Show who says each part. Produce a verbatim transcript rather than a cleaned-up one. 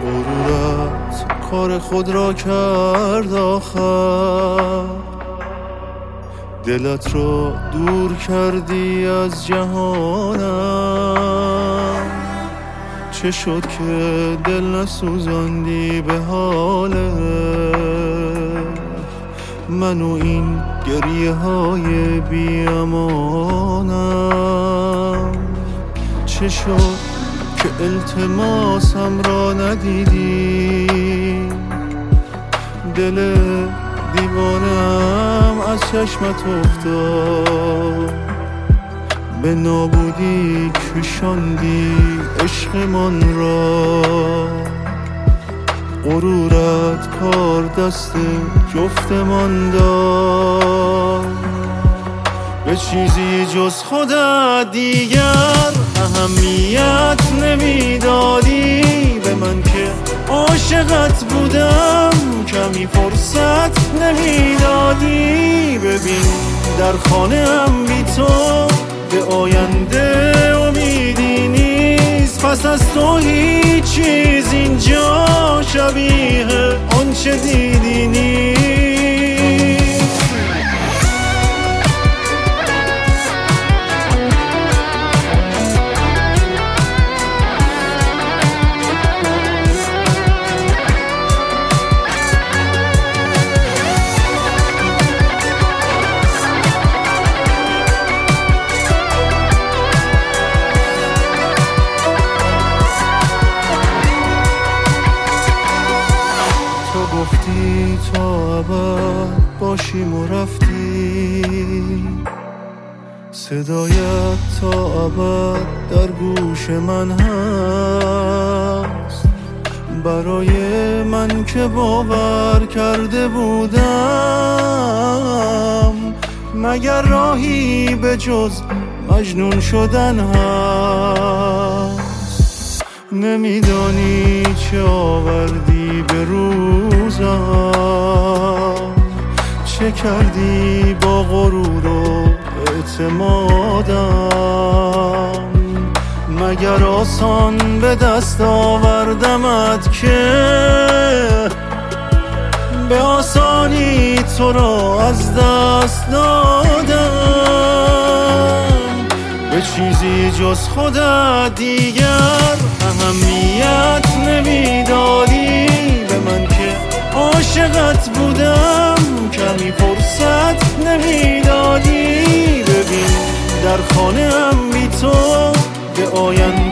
Speaker 1: غرورت کار خود را کرد آخر، دلت را دور کردی از جهانم. چه شد که دل نسوزاندی به حال من و این گریه های بی امانم؟ چه شد که التماسم را ندیدی؟ دل دیوانم از چشمت افتاد، به نابودی کشاندی عشقمان را. غرورت کار دست جفتمان داد، به چیزی جز خودت دیگر اهمیت نمیدادی. به من که عاشقت بودم کمی فرصت نمیدادی. ببین در خانه هم بی تو به آینده امیدی نیست. پس از تو هیچ چیز اینجا شبیه آنچه دیدی نیست. گفتی تا ابد باشیم و رفتی، صدایت تا ابد در گوش من هست. برای من که باور کرده بودم مگر راهی به جز مجنون شدن هست؟ نمیدانی چه آوردی به روزم، چه کردی با غرور و اعتمادم. مگر آسان به دست آوردمت که به آسانی تو را از دست دادم؟ به چیزی جز خودت دیگر اهمیت نمیدادی. به من که عاشقت بودم کمی فرصت نمیدادی. ببین در خانه هم بی تو به آینده